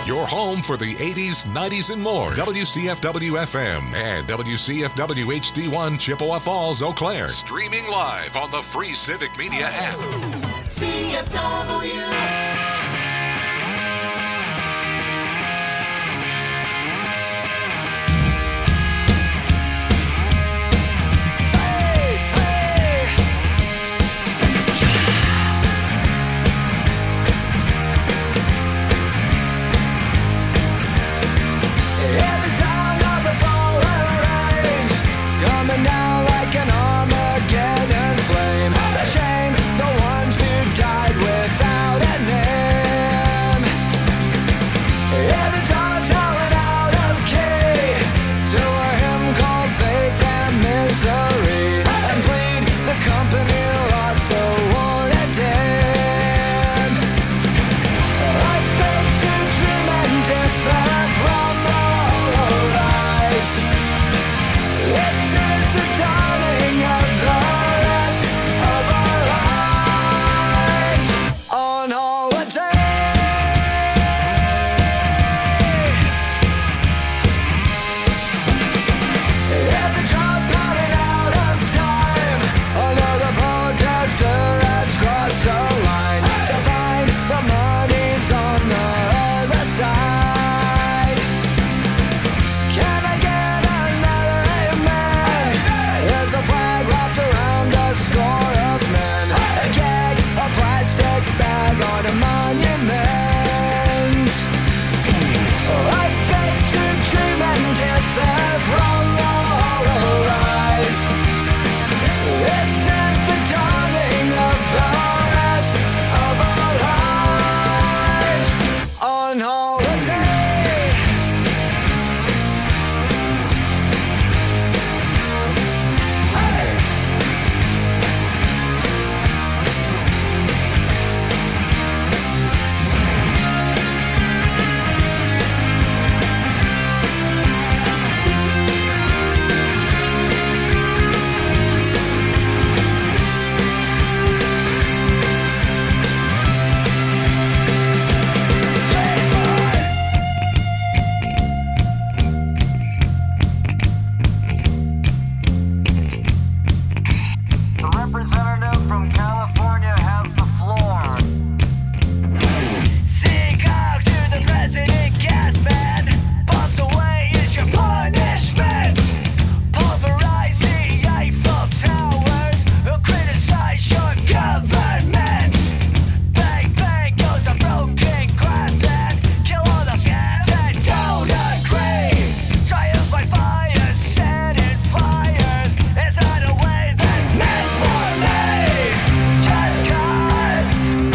Your home for the 80s, 90s, and more. WCFW-FM and WCFW-HD1 Chippewa Falls, Eau Claire. Streaming live on the free Civic Media app. CFW. Now like an Armageddon flame. The shame, the ones who died without a name. Yeah, the dogs howling out of key to a hymn called Faith and Misery, and bleed the company lost the war and dead. I beg to dream and differ from the hollow lies. It's the dawning of the rest of our lives on holiday. Yeah, the drum pounding out of time. Another protester has crossed the line to find the money's on the other side. Can I get another amen? There's a flag wrapped around a score of men. A gag, a plastic bag on a monument. I beg to dream and differ from the hollow lies. This is the dawning of the rest of our lives on holiday. The representative from California has the floor. Seek out to the president, gas man. Pumped away is your punishment. Pulverize the Eiffel Towers. They'll criticize your government. Bang, bang goes a broken glass and kill all the scams that don't agree. Triumph by fire, set in fires. Is that a way that's meant for me? Just cause,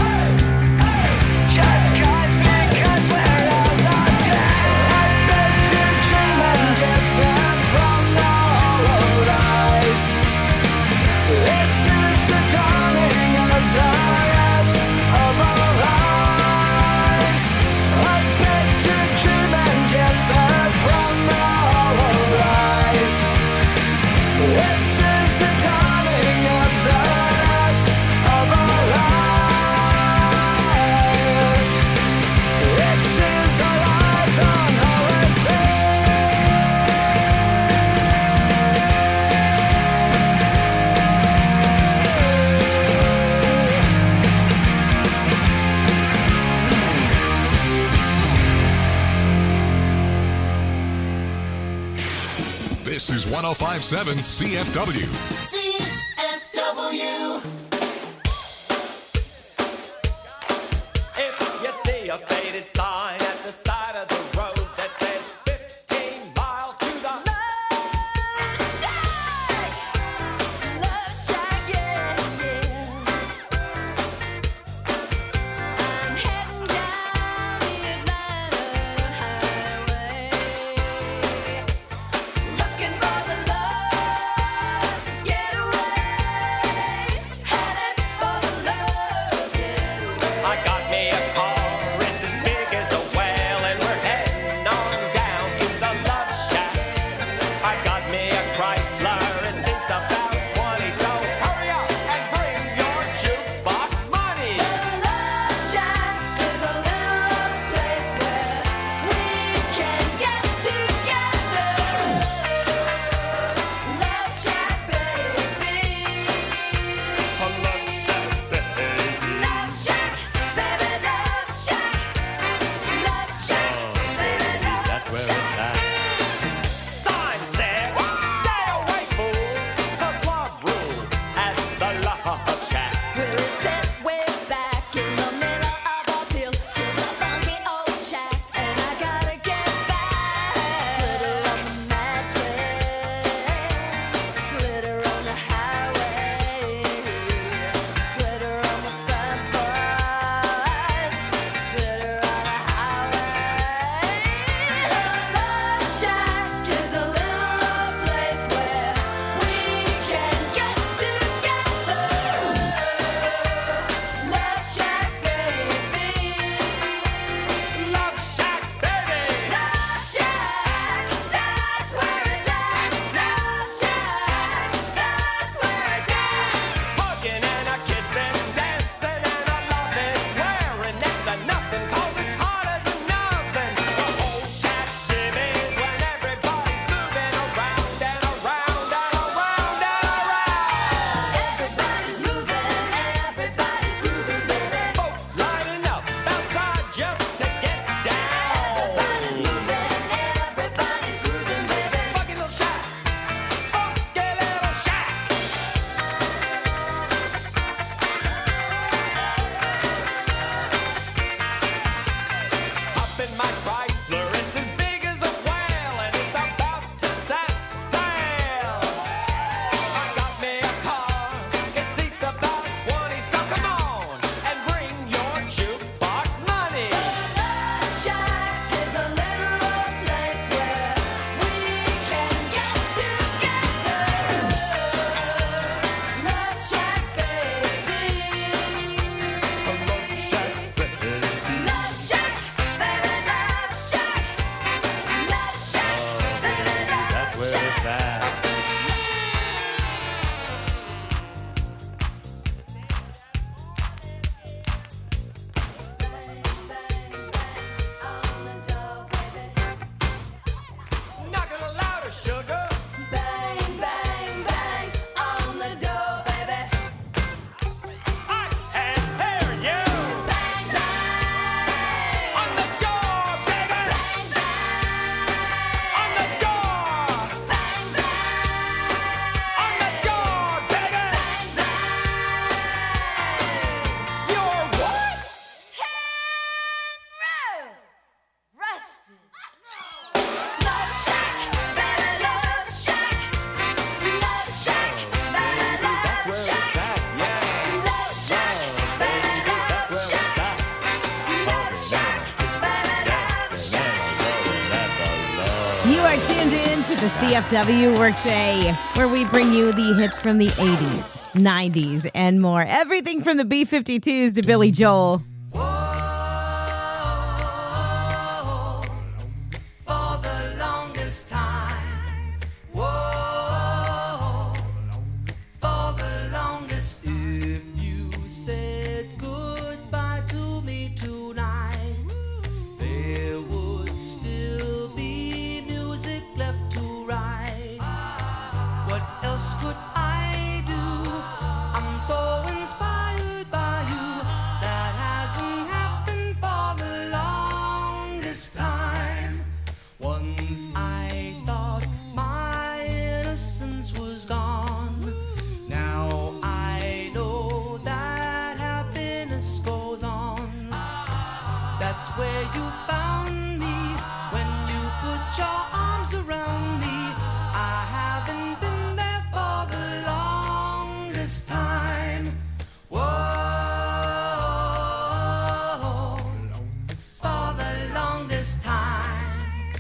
because we're all not dead. I beg to dream and differ from the hollow lies. This is the dawning of the rest of our lives. I beg to dream and differ from the hollow lies. This is the dawning of the rest of our lives. This is our lives on holiday. This is 1057 CFW. CFW. If you see a faded sign at the side of the road that says 15 miles to the Love Shack, yeah, yeah. I'm heading down the Atlanta highway, looking for the love, get are tuned in to the CFW Workday, where we bring you the hits from the 80s, 90s, and more. Everything from the B-52s to Billy Joel. For the longest time. Whoa. For the longest. If you said goodbye to me tonight, there would still be music left to write. What else could I do? I'm so inspired by you. That hasn't happened for the longest time. Once I thought my innocence was gone. Now I know that happiness goes on. That's where you found me when you put your arms around me. I haven't been there for the longest time. Whoa. For the longest time.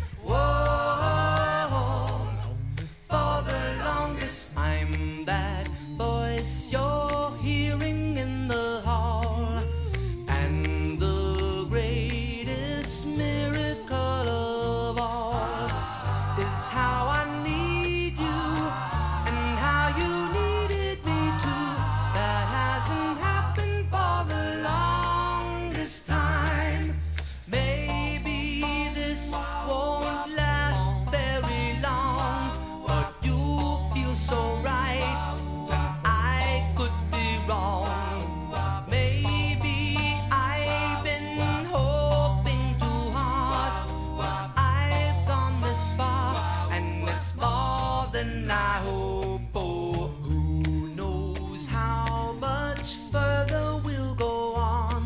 Whoa. For the longest. I'm that voice you're hearing in the hall. And the greatest miracle of all is how I need you and how you needed me too. That hasn't happened for the longest time. Maybe this won't last very long, but you feel so right, and I could be wrong. Maybe I've been hoping too hard, but I've gone this far, and it's more than I hoped for. Who knows how much further we'll go on?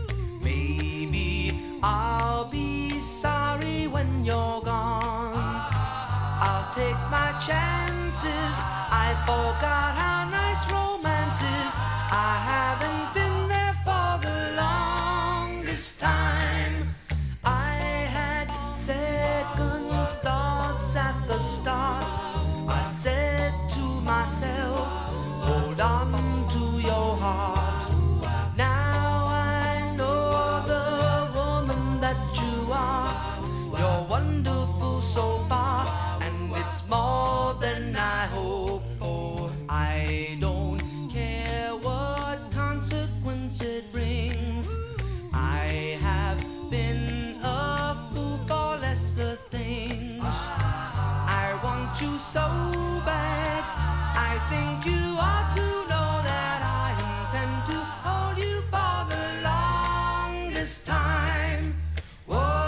Maybe I'll be sorry when you're gone. I'll take my chances. I forgot how nice romance is. I haven't been there for the longest time. I had second thoughts at the start. I said to myself, hold on to your heart. Now I know the woman that you are. You're wonderful so far, and it's more than I hoped for. I don't care what consequence it brings. I have been a fool for lesser things. I want you so bad. I think you ought to know that I intend to hold you for the longest time. Whoa.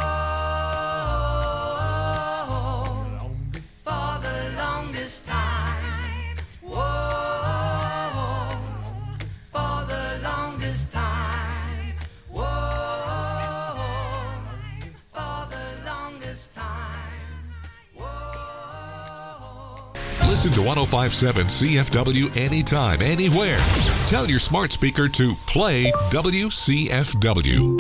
For the longest time. Whoa. For the longest time. Whoa. For the longest time. Whoa. Listen to 1057 CFW anytime, anywhere. Tell your smart speaker to play WCFW.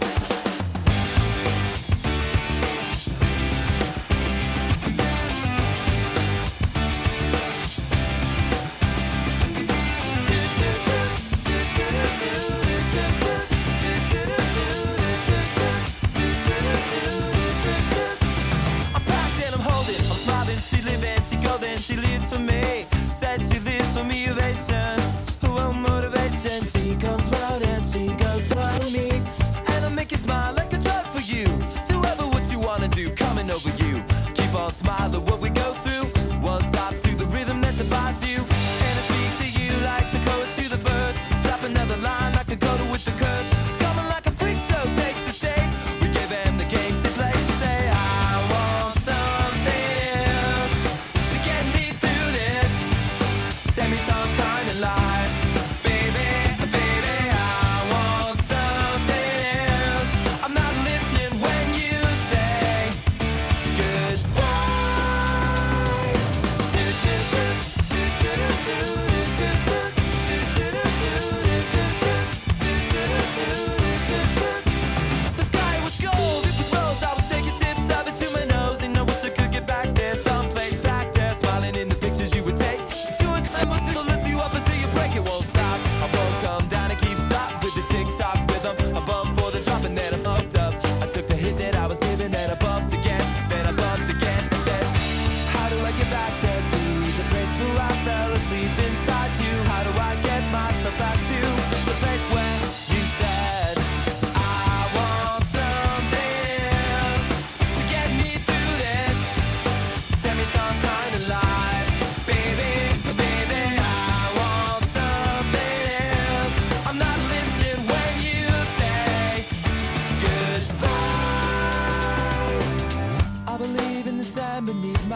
I'm packed and I'm holding, I'm smiling, she living, she golden, she lives for me. Says she lives for me, ovation, who won't motivation. She comes round and she goes for me, and I'll make you smile like a drug for you. Do ever what you wanna do, coming over you. Keep on smiling, what we go through. One stop to the rhythm that divides you, and I speak to you like the chorus to the verse. Drop another line like a coda with the curse. Coming like a freak show takes the stage. We give them the game she plays. She say, I want something else to get me through this semi-tongue kind of life. Baby, baby, I want something else. I'm not listening when you say goodbye.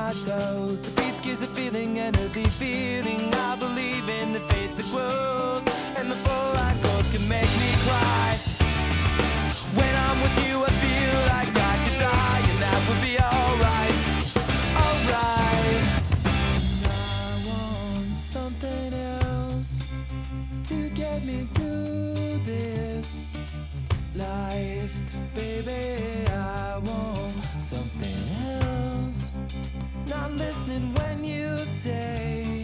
my toes. The beach gives a feeling, energy feeling. I believe in the faith that grows, and the full line chords can make me cry. When I'm with you, I feel like I could die, and that would be alright, alright. And I want something else to get me through this life, baby. I want something else. Not listening when you say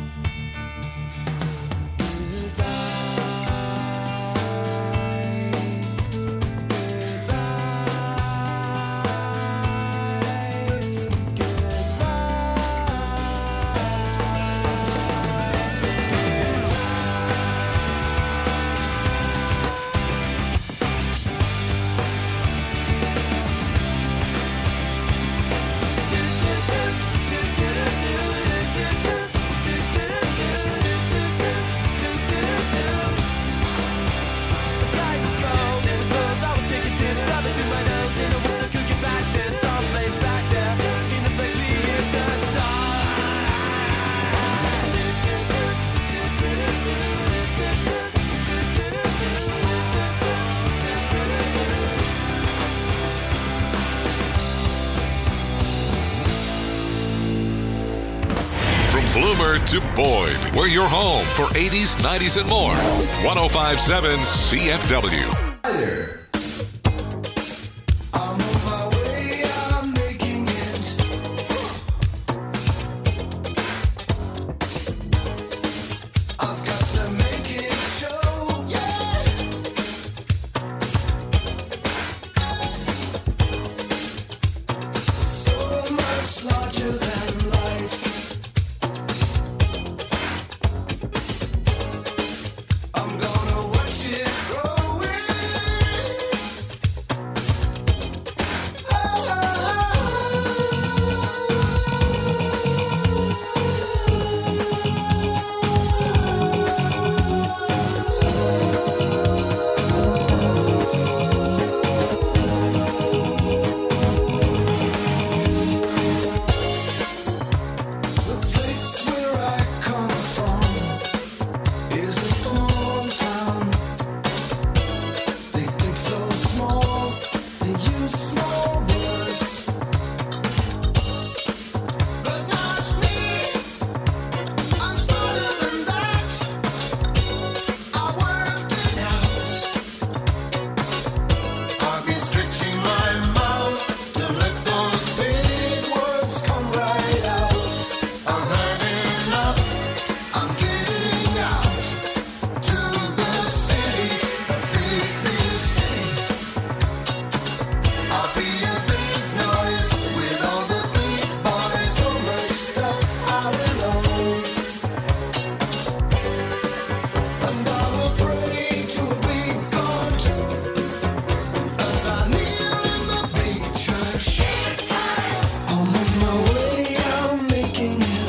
Bloomer to Boyd, we're your home for 80s, 90s, and more. 105.7 CFW. Hi there. I'm on my way, I'm making it. I've got to make it show, yeah. So much larger than life. I'm gonna watch it growing. The place where I come from is a small town. They think so small, they use small words. But not me, I'm smarter than that. I worked it out. I've been stretching my mouth to let those big words come right out. I've had enough, I'm getting out to the city, a big, big city. I'll be a big noise with all the big boys. So much stuff I will own. And I will pray to a big God as I kneel in the big church. I'm on my way, I'm making it.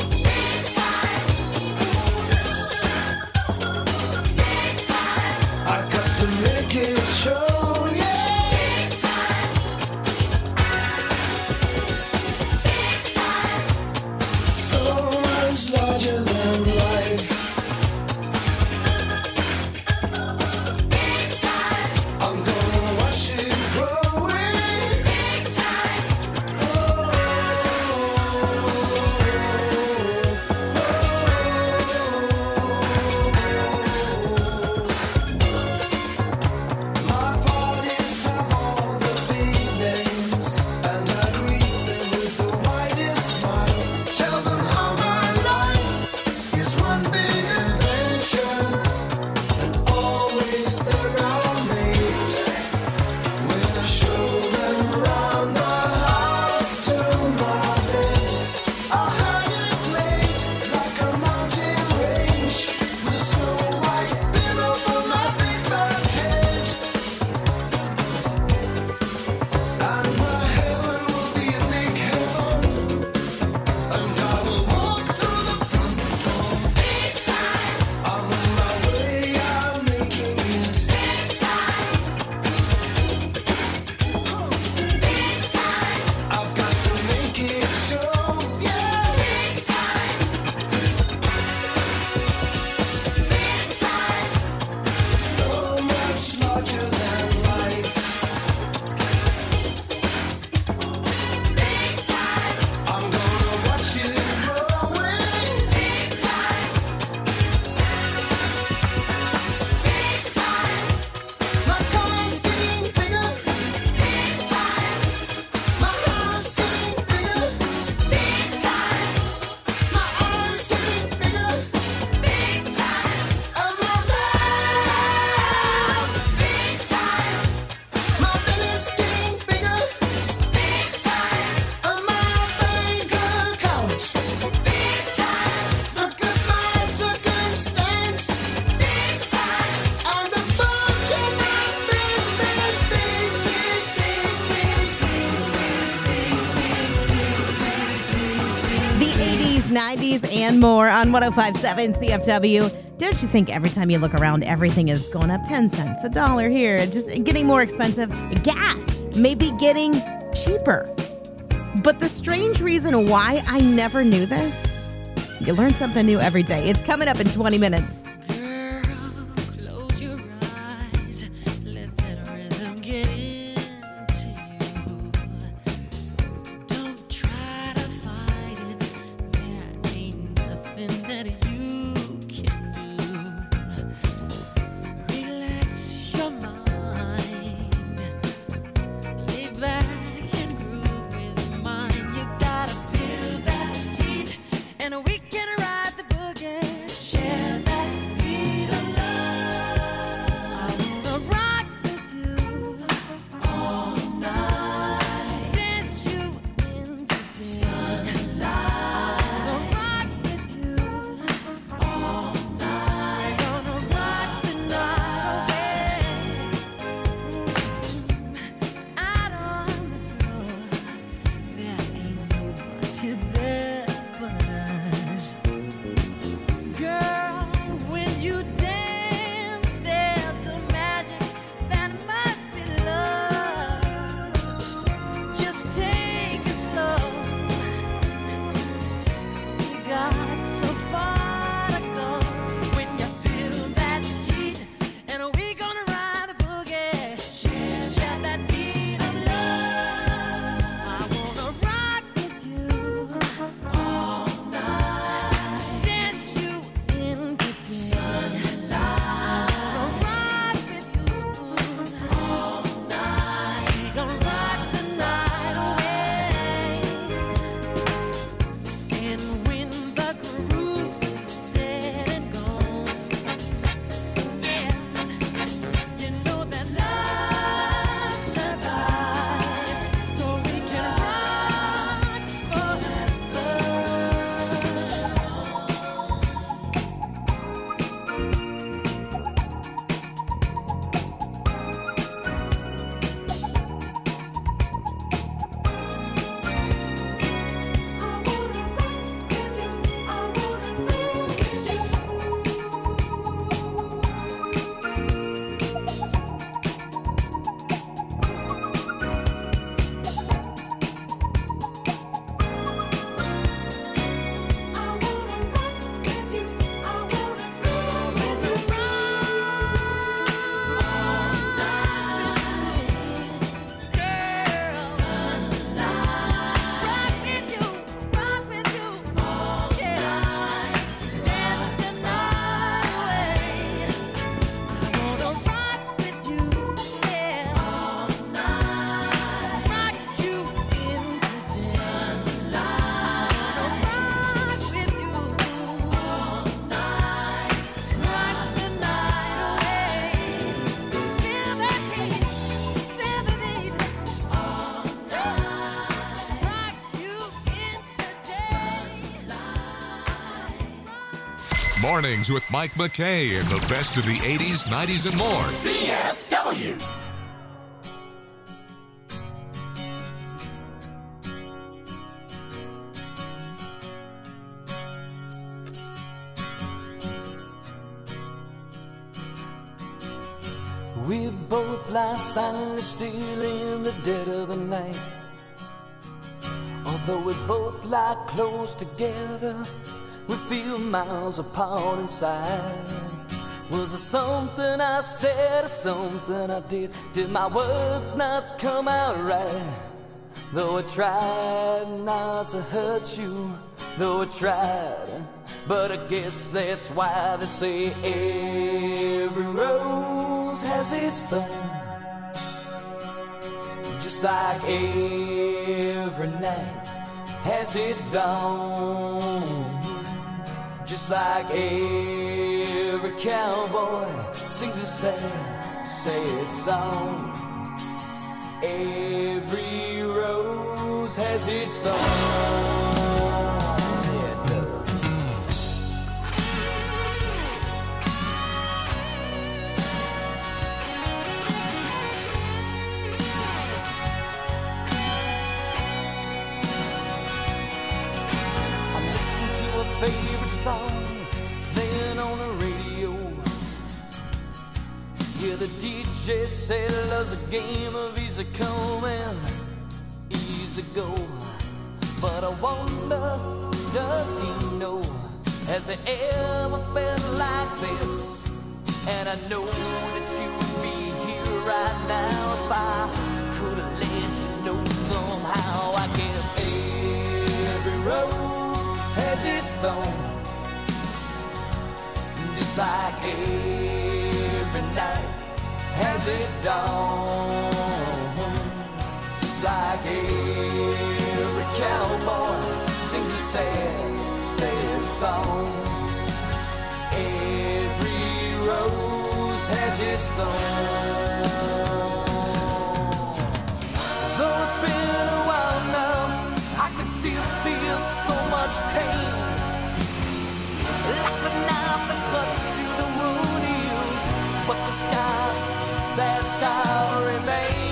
I got to make it show, yeah. So much larger than life. I'm gonna watch it growing. My 90s, and more on 105.7 CFW. Don't you think every time you look around, everything is going up 10 cents, $1 here, just getting more expensive? Gas may be getting cheaper. But the strange reason why I never knew this, you learn something new every day. It's coming up in 20 minutes. Girl, close your eyes. Let that rhythm get into you. Don't try to fight it. There ain't nothing that you can do. Relax your mind. Lay back and groove with mine. You gotta feel that heat, and we can ride the boogie. Share that beat of love. I wanna rock with you all night. Dance you into the sunlight. Gonna rock with you all night. Gonna rock the night away. Out on the floor, there ain't nobody there but us. Girl, when you dance, there's a magic that must be love. Just take it slow, 'cause we got so far to go. When you feel that heat, and we gonna ride the boogie. Share that beat of love. I wanna rock with you all night. Dance you into the sunlight. Gonna rock with you all night. We gonna rock the night away. And when the groove is dead and gone, yeah, you know that love survives, so we can rock forever. Mornings with Mike McKay and the best of the 80s, 90s, and more. CFW. We both lie silently still in the dead of the night. Although we both lie close together, we feel miles apart inside. Was it something I said or something I did? Did my words not come out right? Though I tried not to hurt you, though I tried, but I guess that's why they say every rose has its thorn. Just like every night has its dawn. Just like every cowboy sings a sad, sad song. Every rose has its thorn. Yeah, it does. I listen to song playing on the radio. Yeah, the DJ said love's a game of easy come and easy go. But I wonder, does he know? Has he ever felt like this? And I know that you would be here right now if I could have let you know somehow. I guess every rose has its thorn, just like every night has its dawn, just like every cowboy sings a sad, sad song. Every rose has its thorn. Though it's been a while now, I can still feel so much pain, like the knife that cuts you the wound heals, but the scar, that scar remains.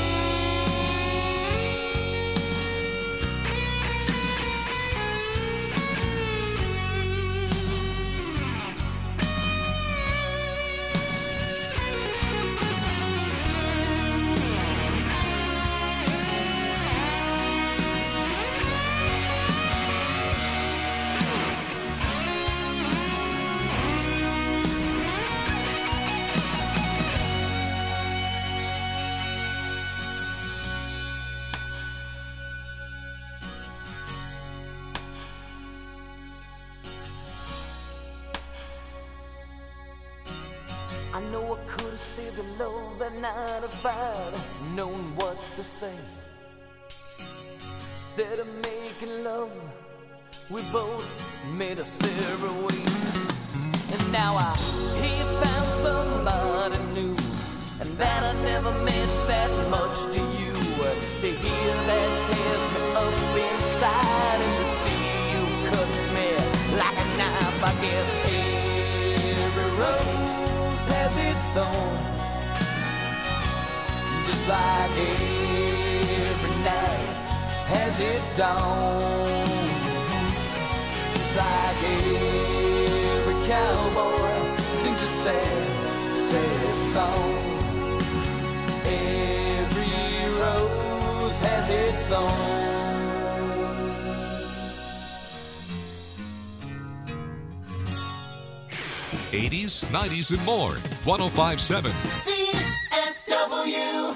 I know I could have saved the love that night if I'd known what to say. Instead of making love, we both made a separate ways. And now I hear you found somebody new, and that I never meant that much to you. To hear that tears me up inside, and to see you cuts me like a knife. I guess every rose has its thorn, just like every night has its dawn, just like every cowboy sings a sad, sad song. Every rose has its thorn. 80s, 90s, and more. 1057. CFW.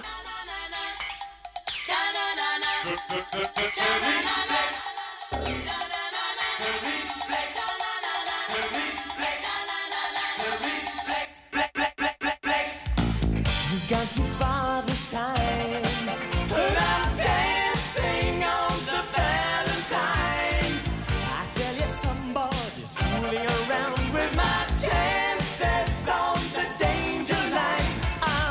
You've gone too far this time, but I'm dancing on the Valentine. I tell you, somebody's fooling around with my chances on the danger line.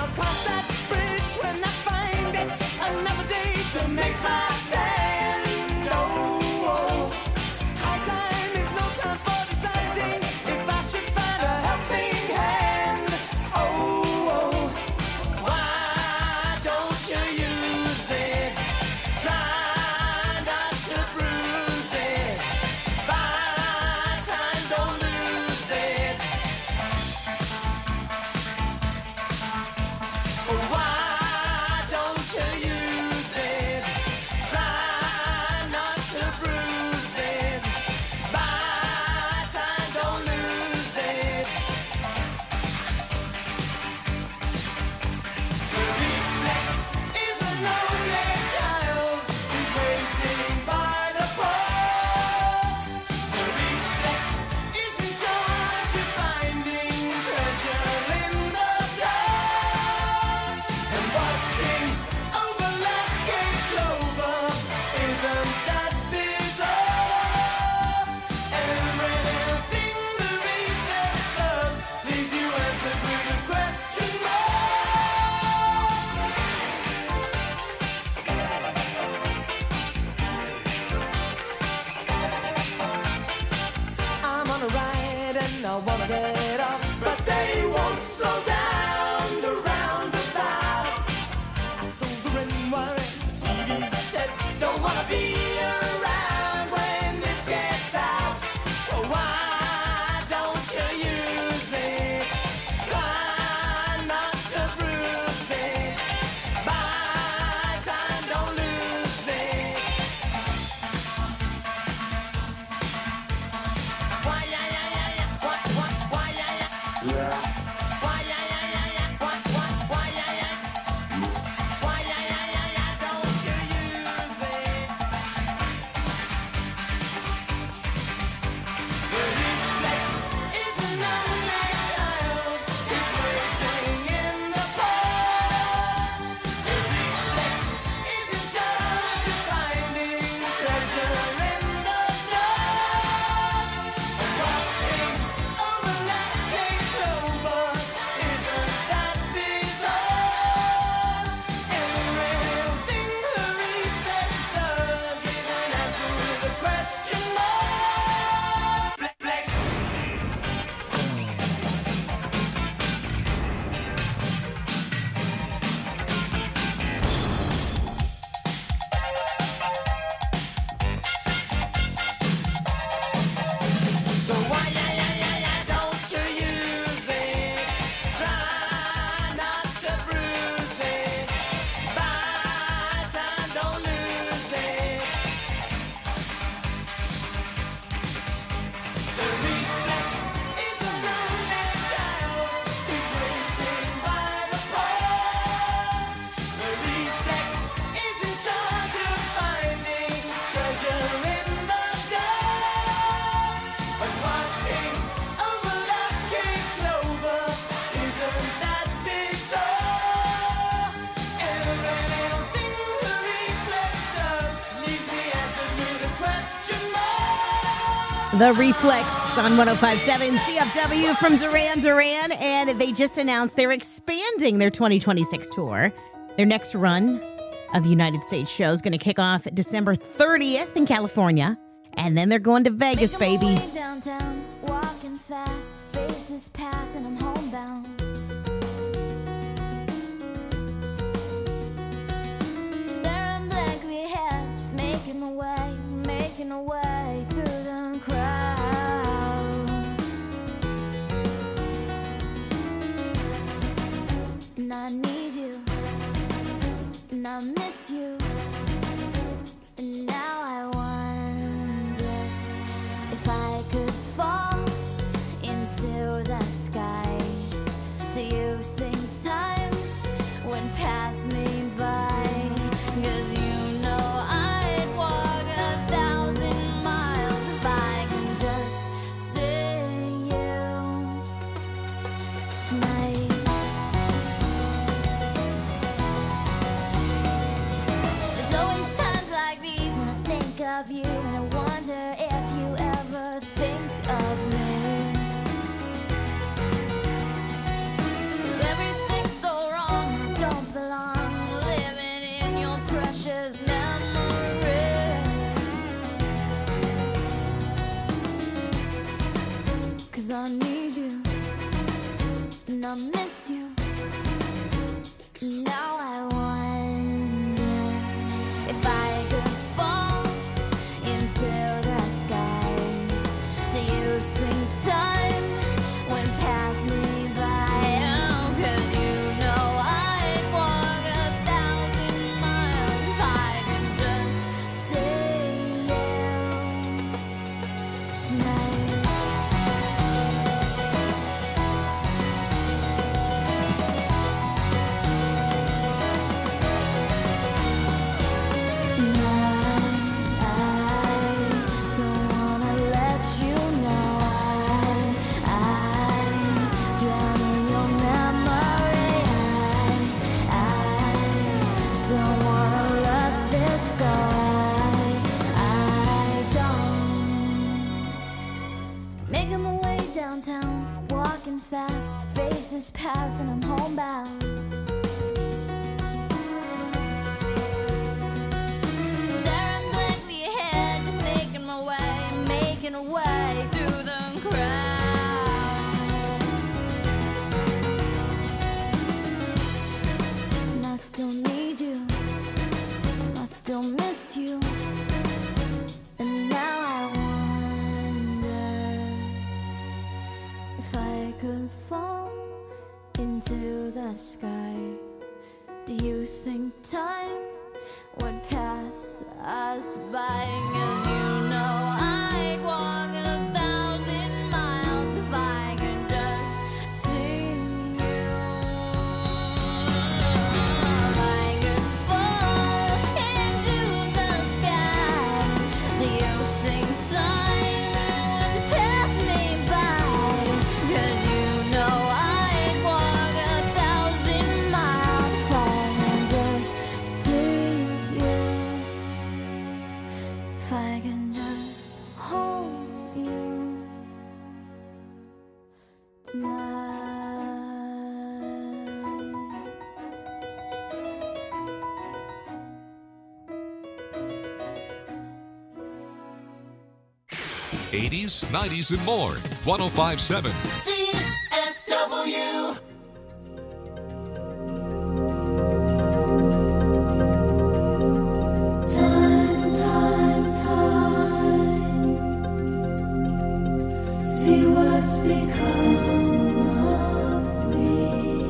The Reflex on 105.7 CFW from Duran Duran, and they just announced they're expanding their 2026 tour. Their next run of United States shows going to kick off December 30th in California, and then they're going to Vegas, baby. Downtown, walking fast, faces pass, and I'm homebound. Staring blankly ahead, just making my way through the crowd. And I need you, and I miss you, and now I wonder if I could fall into the sky. Do you think time would pass me by? 'Cause you know I'd walk 1,000 miles if I can just see you tonight. There's always times like these when I think of you, and I wonder if you ever think of me. 'Cause everything's so wrong and I don't belong living in your precious memory. 'Cause I need you and I miss you. Now I wonder if I could fall into the sky. Do you think time would pass me by? Oh, 'cause you know I'd walk 1,000 miles if I could just see you tonight. Making my way downtown, walking fast, faces pass, and I'm homebound. Staring blankly ahead, just making my way through the crowd. And I still need you, I still miss you, and now I wonder if I could fall into the sky. Do you think time would pass us by? 'Cause you know I'd walk 1,000 miles if I could just see you. If I could fall into the sky, do you think time would pass me by? 'Cause you know I'd walk 1,000 miles if I could just see you. If I can just hold you tonight. 80s, 90s, and more. 105.7. CFW. See what's become of me.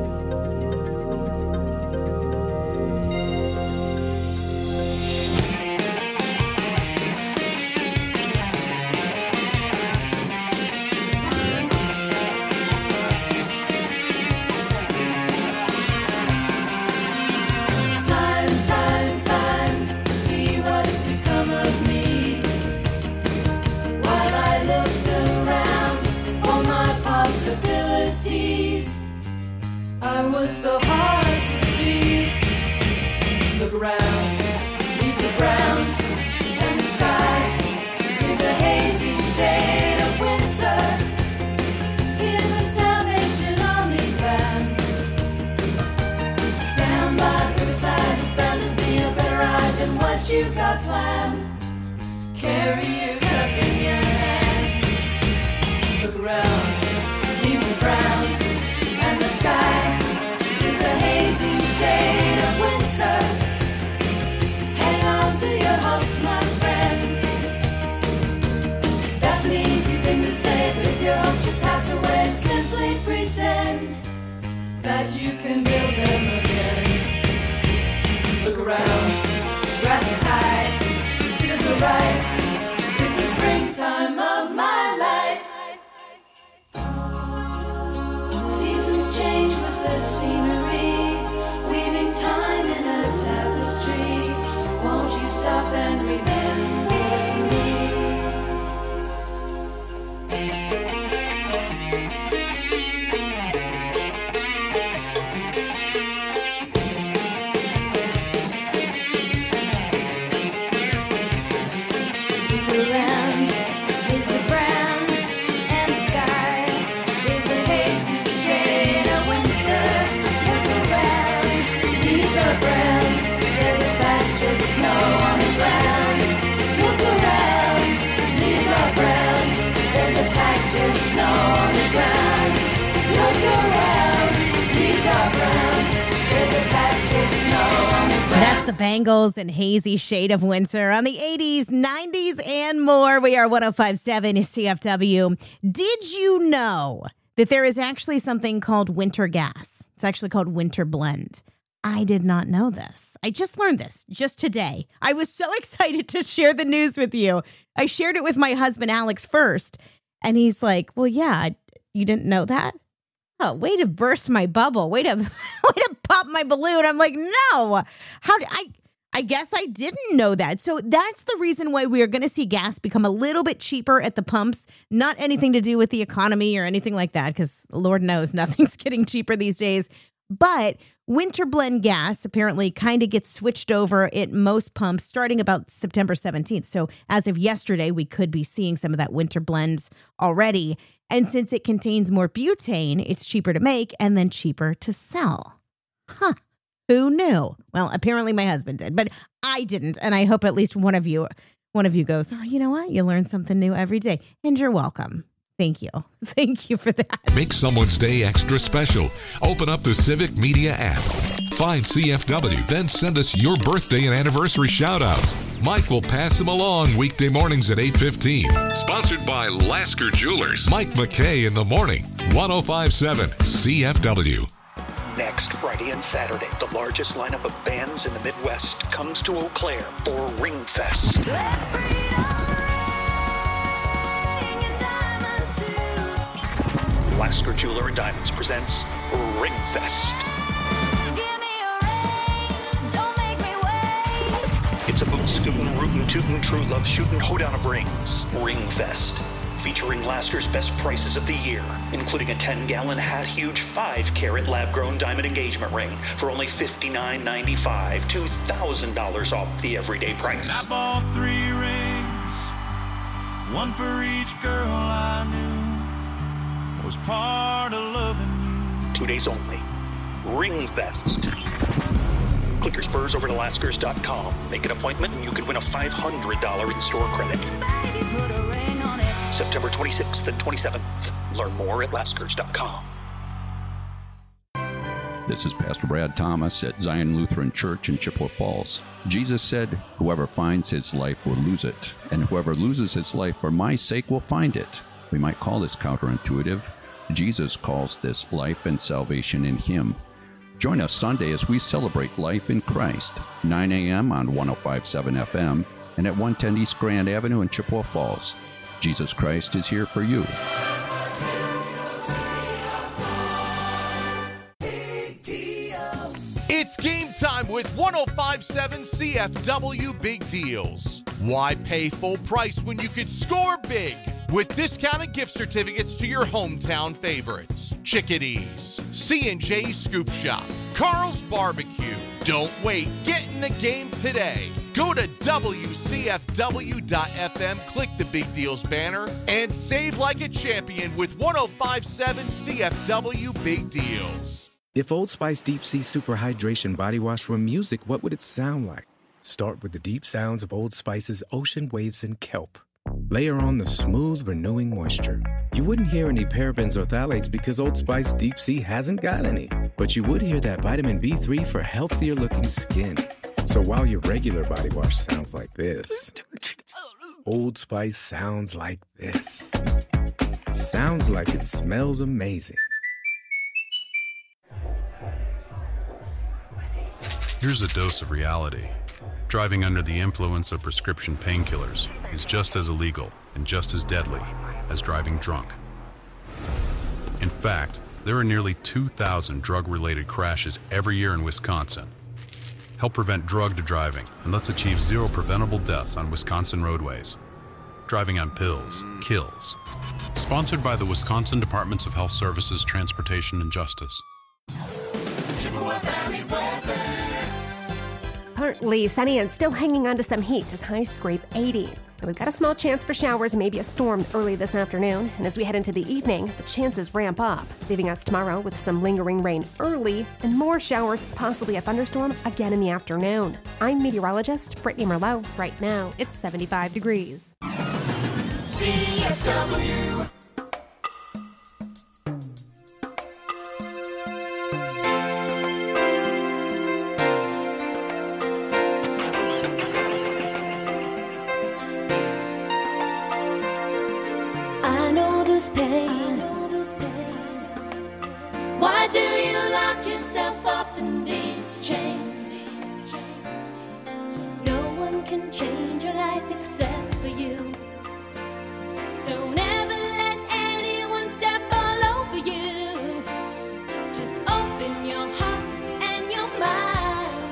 Time, see what's become of me. While I looked around for my possibilities, I was so hard to please. Look around, leaves are brown, and the sky is a hazy shade. what you've got planned. Carry your cup in your hand. Look around, leaves are brown, and the sky is a hazy shade of winter. Hang on to your hopes, my friend. That's an easy thing to say, but if your hopes should pass away, simply pretend that you can build them again. Look around, grass is high, fields are ripe. It's the springtime of my life. Seasons change with the scenery, weaving time in a tapestry. Won't you stop and remember me? Around is a brown and the sky is a hazy shade of winter. Look around, leaves are brown. There's a patch of snow on the ground. Look around, leaves are brown. There's a patch of snow on the ground. Look around, leaves are brown. There's a patch of snow on the ground. That's the Bangles and Hazy Shade of Winter on the 80s, 90s, and more. We are 105.7 CFW. Did you know that there is actually something called winter gas? It's actually called winter blend. I did not know this. I just learned this just today. I was so excited to share the news with you. I shared it with my husband, Alex, first. And he's like, well, yeah, you didn't know that? Oh, way to burst my bubble. Way to pop my balloon. I'm like, no. I guess I didn't know that. So that's the reason why we are going to see gas become a little bit cheaper at the pumps. Not anything to do with the economy or anything like that, because Lord knows nothing's getting cheaper these days. But winter blend gas apparently kind of gets switched over at most pumps starting about September 17th. So as of yesterday, we could be seeing some of that winter blends already. And since it contains more butane, it's cheaper to make and then cheaper to sell. Huh. Who knew? Well, apparently my husband did, but I didn't. And I hope at least one of you goes, oh, you know what? You learn something new every day. And you're welcome. Thank you. Thank you for that. Make someone's day extra special. Open up the Civic Media app. Find CFW, then send us your birthday and anniversary shout-outs. Mike will pass them along weekday mornings at 8:15. Sponsored by Lasker Jewelers. Mike McKay in the morning. 105.7 CFW. Next Friday and Saturday, the largest lineup of bands in the Midwest comes to Eau Claire for Ringfest. Lasker Jeweler and Diamonds presents Ringfest. It's a boot scootin', rootin', tootin', true love shootin', hoedown of rings. Ringfest. Featuring Lasker's best prices of the year, including a 10-gallon hat huge 5-carat lab-grown diamond engagement ring for only $59.95, $2,000 off the everyday price. I bought 3 rings, one for each girl I knew, was part of loving you. 2 days only. Ringfest. Click your spurs over to Laskers.com. Make an appointment and you could win a $500 in-store credit. September 26th and 27th. Learn more at Laskers.com. This is Pastor Brad Thomas at Zion Lutheran Church in Chippewa Falls. Jesus said, whoever finds his life will lose it, and whoever loses his life for my sake will find it. We might call this counterintuitive. Jesus calls this life and salvation in him. Join us Sunday as we celebrate life in Christ, 9 a.m. on 105.7 FM and at 110 East Grand Avenue in Chippewa Falls. Jesus Christ is here for you. It's game time with 105.7 CFW Big Deals. Why pay full price when you could score big with discounted gift certificates to your hometown favorites? Chickadees, C&J Scoop Shop, Carl's Barbecue. Don't wait. Get in the game today. Go to WCFW.FM, click the Big Deals banner, and save like a champion with 105.7 CFW Big Deals. If Old Spice Deep Sea Super Hydration Body Wash were music, what would it sound like? Start with the deep sounds of Old Spice's ocean waves and kelp. Layer on the smooth, renewing moisture. You wouldn't hear any parabens or phthalates because Old Spice Deep Sea hasn't got any. But you would hear that vitamin B3 for healthier looking skin. So while your regular body wash sounds like this, Old Spice sounds like this. Sounds like it smells amazing. Here's a dose of reality. Driving under the influence of prescription painkillers is just as illegal and just as deadly as driving drunk. In fact, there are nearly 2,000 drug-related crashes every year in Wisconsin. Help prevent drugged driving, and let's achieve 0 preventable deaths on Wisconsin roadways. Driving on pills kills. Sponsored by the Wisconsin Departments of Health Services, Transportation, and Justice. Chippewa Valley weather. Partly sunny and still hanging on to some heat as highs scrape 80. And we've got a small chance for showers and maybe a storm early this afternoon. And as we head into the evening, the chances ramp up, leaving us tomorrow with some lingering rain early and more showers, possibly a thunderstorm again in the afternoon. I'm meteorologist Brittany Merlot. Right now, it's 75 degrees. CFW. I know this pain. Why do you lock yourself up in these chains? No one can change your life except for you. Don't ever let anyone step all over you. Just open your heart and your mind.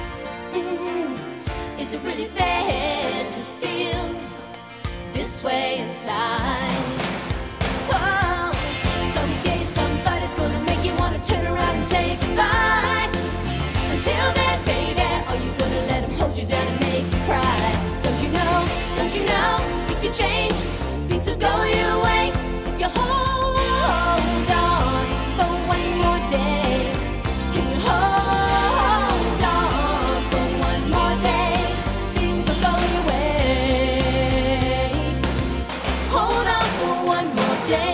Is it really fair to feel this way inside? Oh, someday somebody's gonna make you wanna turn around and say goodbye. Until then, baby, are you gonna let him hold you down and make you cry? Don't you know, things will change, things will go your way if you hold on for one more day. Can you hold on for one more day? Things will go your way. Hold on for one more day.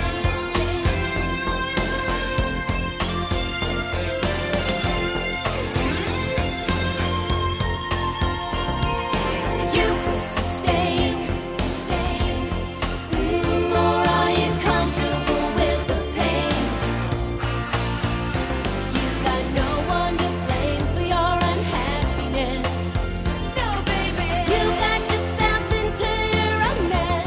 You could sustain, or are you comfortable with the pain? You got no one to blame for your unhappiness. No, baby, you got yourself into your own mess.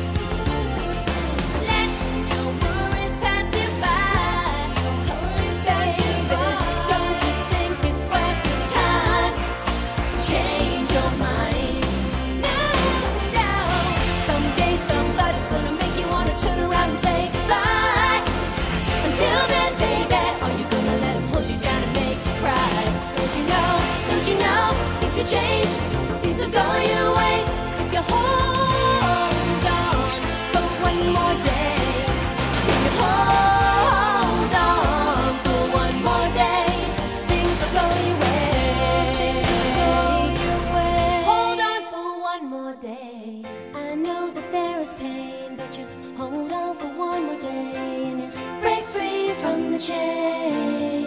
Let your worries pass you by. Baby, don't you think it's worth your time to change your mind? No. Someday somebody's gonna make you wanna turn around and say goodbye. Until then, baby, are you gonna let him hold you down and make you cry? Don't you know, things will change, things will go your way if you hold on for one more day. If you hold on for one more day, things will go your way. Hold on for one more day. I know that there is pain, but you hold on for one more day and you break free from the chains.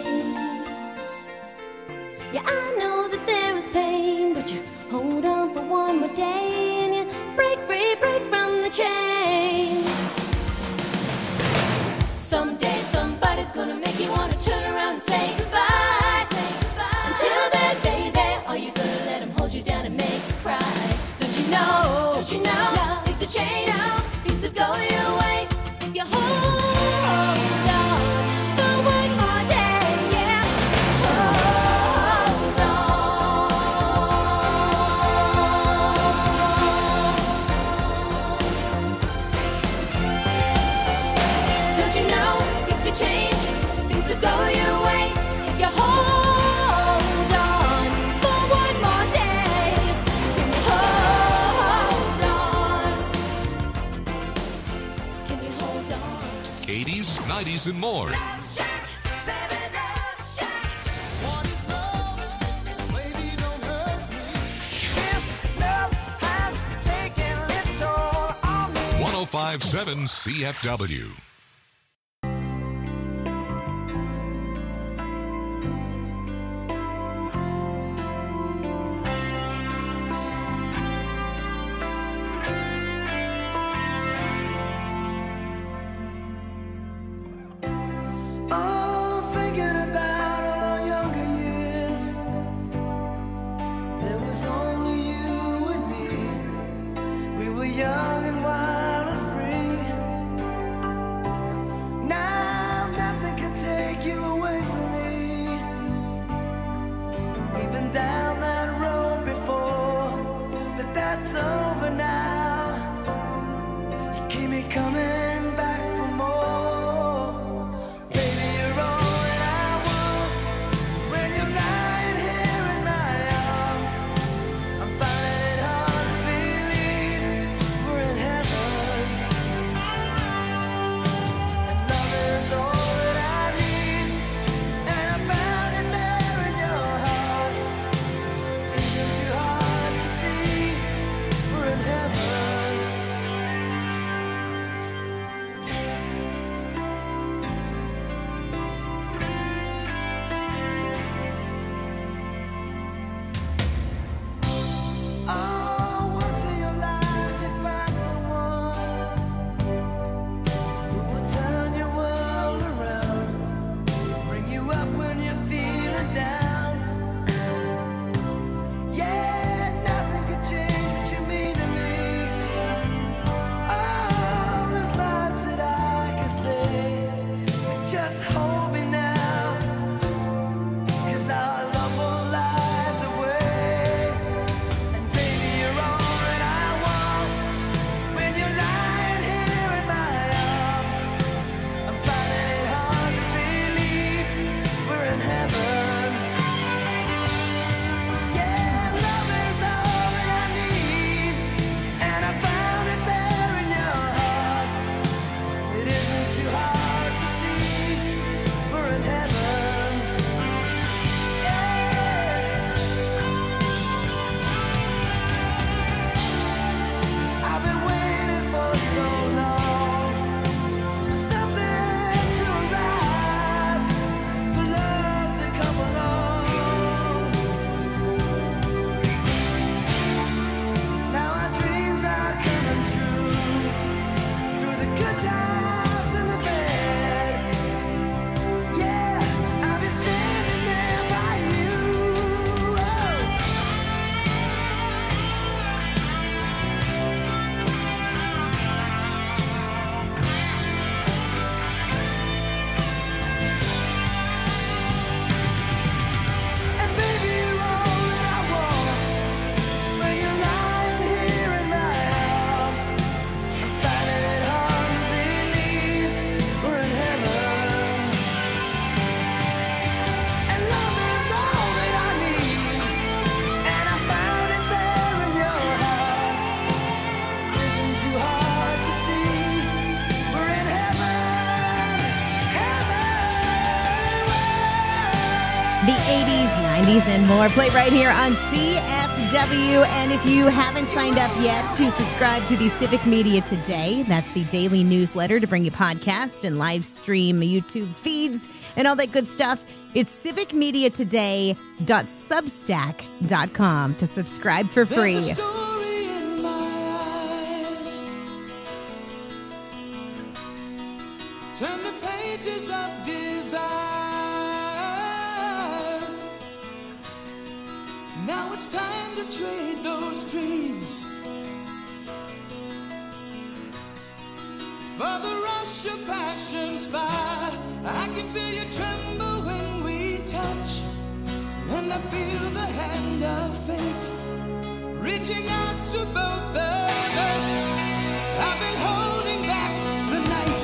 Yeah, I know that there is pain, but you hold on for one more day and you break free, break from the chains. Someday somebody's gonna make you wanna turn around and say goodbye. Until then, baby, are you gonna let him hold you down and make you cry? Don't you know, things will change, things will go your way if you hold on for one more day. Yeah, hold on. Don't you know, things will change, things will go your way if you hold on for one more day. Can you hold on? Can you hold on? 80s, 90s, and more. 1057 CFW. Oh, thinking about all our younger years. There was only you and me. We were young and wild and free. Now nothing can take you away from me. We've been down that road before, but that's over now. You keep me coming back for more. Baby, you're all that I want. When you're lying here in my arms, I'm finding it hard to believe we're in heaven. And love is all that I need, and I found it there in your heart. Isn't too hard to see we're in heaven. Oh, once in your life you find someone who will turn your world around, bring you up when you're feeling down. Yeah, nothing could change what you mean to me. Oh, there's lots that I can say, but just hold me now, 'cause our love will light the way. And baby, you're all that I want. When you're lying here in my arms, I'm finding it hard to believe we're in heaven. Yeah, love is all that I need, and I found it there in your heart. It isn't too hard to see we're in heaven. I've been waiting for so long for something to arrive, for love to come along. Now our dreams are coming true, through the good times and the bad. Yeah, I'll be standing there by you. And baby, you're all that I want. When you're lying here in my arms, I'm finding it hard to believe we're in heaven. And love is all that I need, and I found it there in your heart. Isn't too hard to see we're in heaven, The 80s, 90s, and more. Play right here on CFW. And if you haven't signed up yet to subscribe to the Civic Media Today, that's the daily newsletter to bring you podcasts and live stream YouTube feeds and all that good stuff. It's civicmediatoday.substack.com to subscribe for free. There's a story in my eyes. Turn the pages of desire. Now it's time to trade those dreams for the rush of passion's fire. I can feel you tremble when we touch, and I feel the hand of fate reaching out to both of us. I've been holding back the night.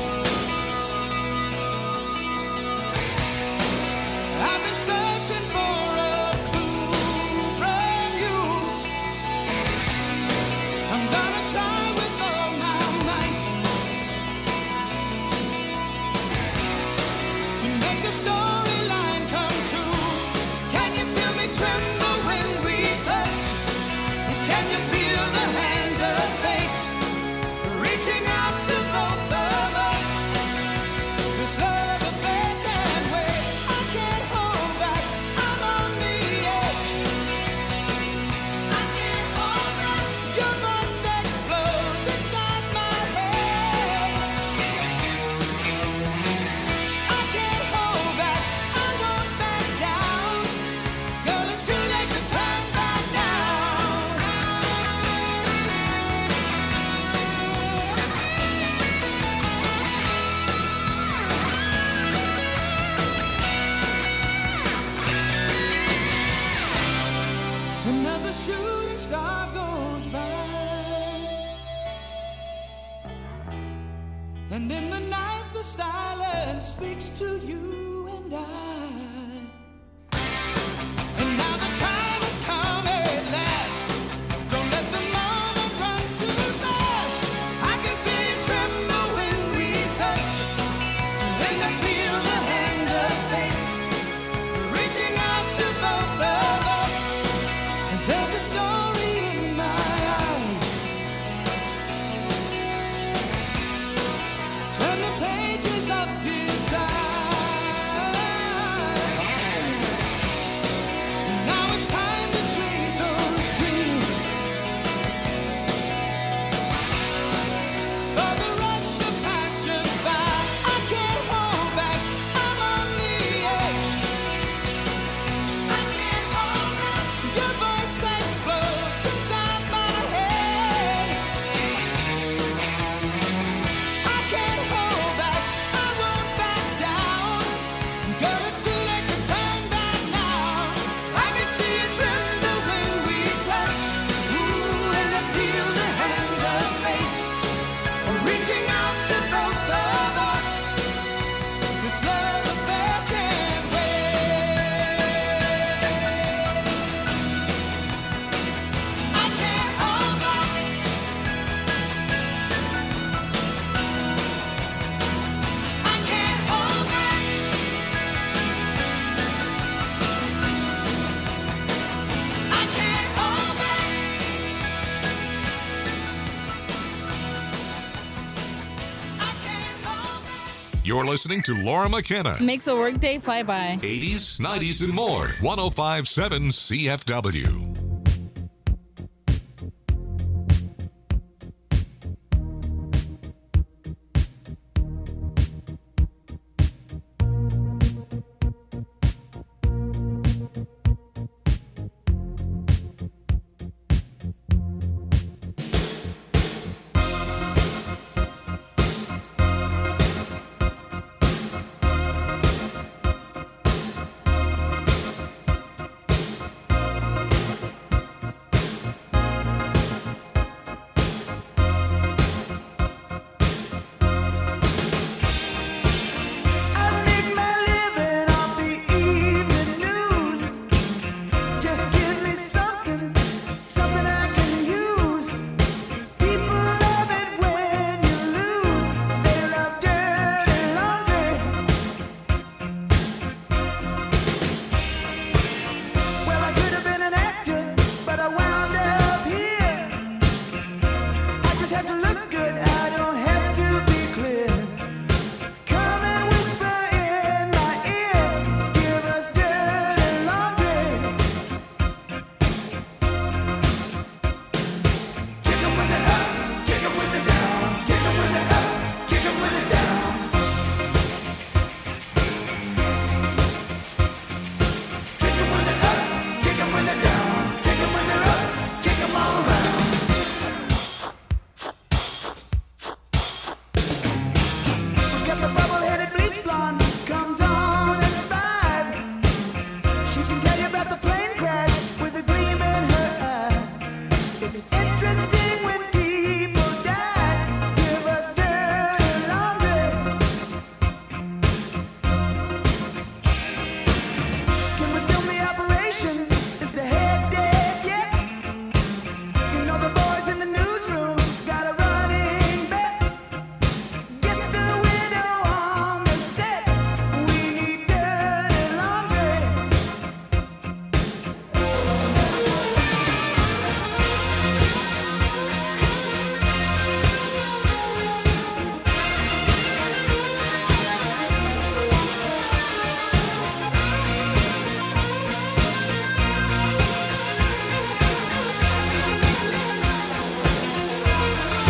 I've been searching for a clue from you. I'm gonna try with all my might to make the storyline come true. Can you feel me tremble when we touch? Can you feel the hand Another shooting star goes by, and in the night the silence speaks to you and I. And now the time has come at last. Don't let the moment run too fast. I can feel you tremble when we touch, and I feel the hand of fate reaching out to both of us. And there's a story in my eyes. Turn the pages of desire. Now it's time to trade those dreams for the rush of passions by. I can't hold back, I'm on the edge. I can't hold back. Your voice explodes inside my head. I can't hold back, I won't back down. Girl, it's too late to turn back now. I can see you tremble when we touch. Ooh, and I feel the hand of fate reaching out to both of us. This love affair can't wait. I can't hold back. I can't hold back. I can't hold back. You're listening to Laura McKenna. Makes a workday fly by. 80s, 90s, and more. 105.7 CFW.